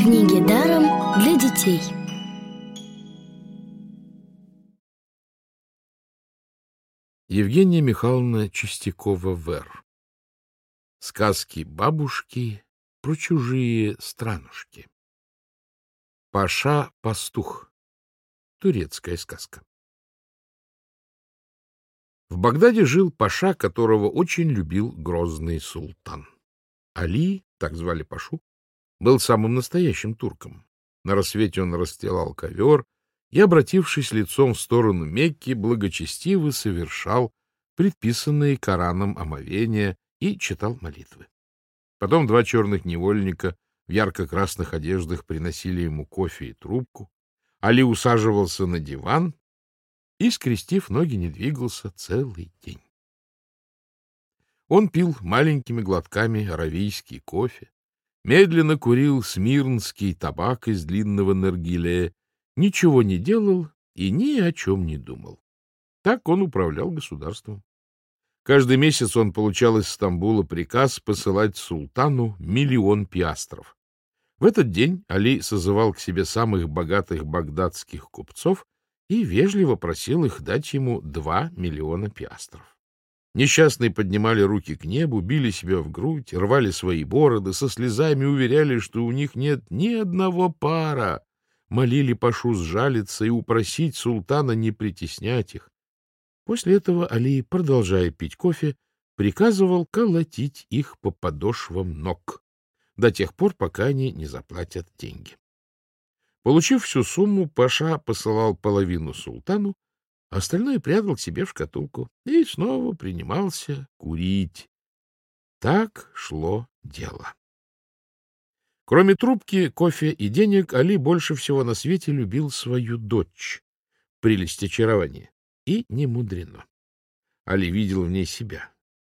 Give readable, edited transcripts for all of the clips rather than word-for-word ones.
Книги даром для детей. Евгения Михайловна Чистякова-Вер. Сказки бабушки про чужие странушки. Паша-пастух. Турецкая сказка. В Багдаде жил паша, которого очень любил грозный султан. Али, так звали пашу, был самым настоящим турком. На рассвете он расстилал ковер и, обратившись лицом в сторону Мекки, благочестиво совершал предписанные Кораном омовения и читал молитвы. Потом два черных невольника в ярко-красных одеждах приносили ему кофе и трубку. Али усаживался на диван и, скрестив ноги, не двигался целый день. Он пил маленькими глотками аравийский кофе, медленно курил смирнский табак из длинного наргиле, ничего не делал и ни о чем не думал. Так он управлял государством. Каждый месяц он получал из Стамбула приказ посылать султану 1 000 000 пиастров. В этот день Али созывал к себе самых богатых багдадских купцов и вежливо просил их дать ему 2 миллиона пиастров. Несчастные поднимали руки к небу, били себя в грудь, рвали свои бороды, со слезами уверяли, что у них нет ни одного пара, молили пашу сжалиться и упросить султана не притеснять их. После этого Али, продолжая пить кофе, приказывал колотить их по подошвам ног до тех пор, пока они не заплатят деньги. Получив всю сумму, паша посылал половину султану, остальное прятал к себе в шкатулку и снова принимался курить. Так шло дело. Кроме трубки, кофе и денег, Али больше всего на свете любил свою дочь, прелесть очарования. И не мудрено. Али видел в ней себя.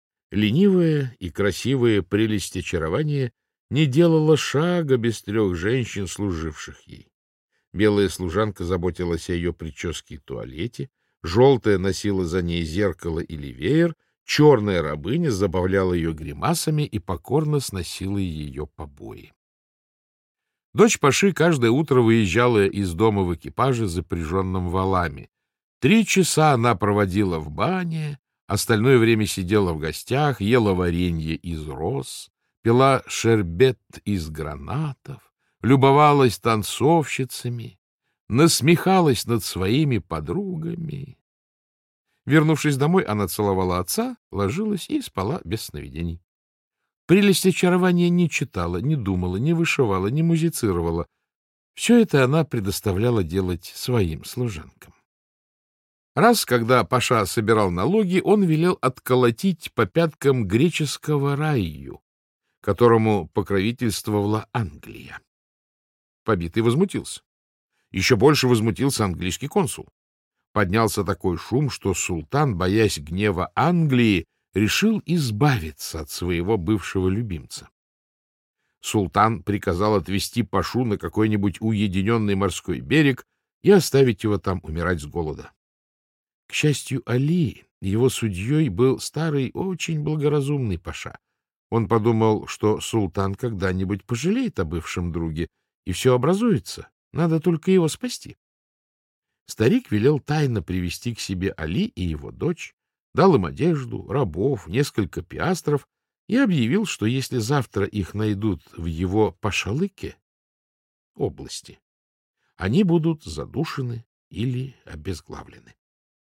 Ленивая и красивая прелесть очарования не делала шага без 3 женщин, служивших ей. Белая служанка заботилась о ее прическе и туалете, желтая носила за ней зеркало или веер, черная рабыня забавляла ее гримасами и покорно сносила ее побои. Дочь паши каждое утро выезжала из дома в экипаже, запряженном валами. 3 часа она проводила в бане, остальное время сидела в гостях, ела варенье из роз, пила шербет из гранатов, любовалась танцовщицами, насмехалась над своими подругами. Вернувшись домой, она целовала отца, ложилась и спала без сновидений. Прелесть очарования не читала, не думала, не вышивала, не музицировала. Все это она предоставляла делать своим служанкам. Раз, когда паша собирал налоги, он велел отколотить по пяткам греческого раю, которому покровительствовала Англия. Побитый возмутился. Еще больше возмутился английский консул. Поднялся такой шум, что султан, боясь гнева Англии, решил избавиться от своего бывшего любимца. Султан приказал отвезти пашу на какой-нибудь уединенный морской берег и оставить его там умирать с голода. К счастью, Али, его судьей, был старый, очень благоразумный паша. Он подумал, что султан когда-нибудь пожалеет о бывшем друге, и все образуется, надо только его спасти. Старик велел тайно привести к себе Али и его дочь, дал им одежду, рабов, несколько пиастров и объявил, что если завтра их найдут в его Пашалыке, области, они будут задушены или обезглавлены.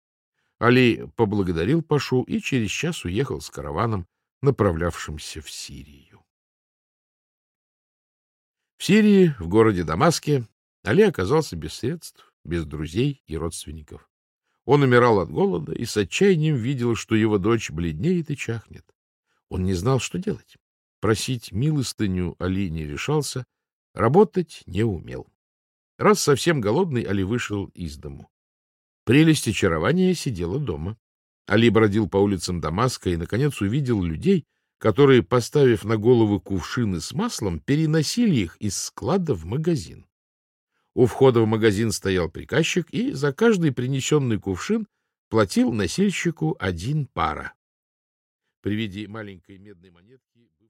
Али поблагодарил пашу и через час уехал с караваном, направлявшимся в Сирию. В Сирии, в городе Дамаске, Али оказался без средств, без друзей и родственников. Он умирал от голода и с отчаянием видел, что его дочь бледнеет и чахнет. Он не знал, что делать. Просить милостыню Али не решался, работать не умел. Раз совсем голодный, Али вышел из дому. Прелесть очарования сидела дома. Али бродил по улицам Дамаска и, наконец, увидел людей, которые, поставив на головы кувшины с маслом, переносили их из склада в магазин. У входа в магазин стоял приказчик и за каждый принесенный кувшин платил носильщику 1 пара. При виде маленькой медной монетки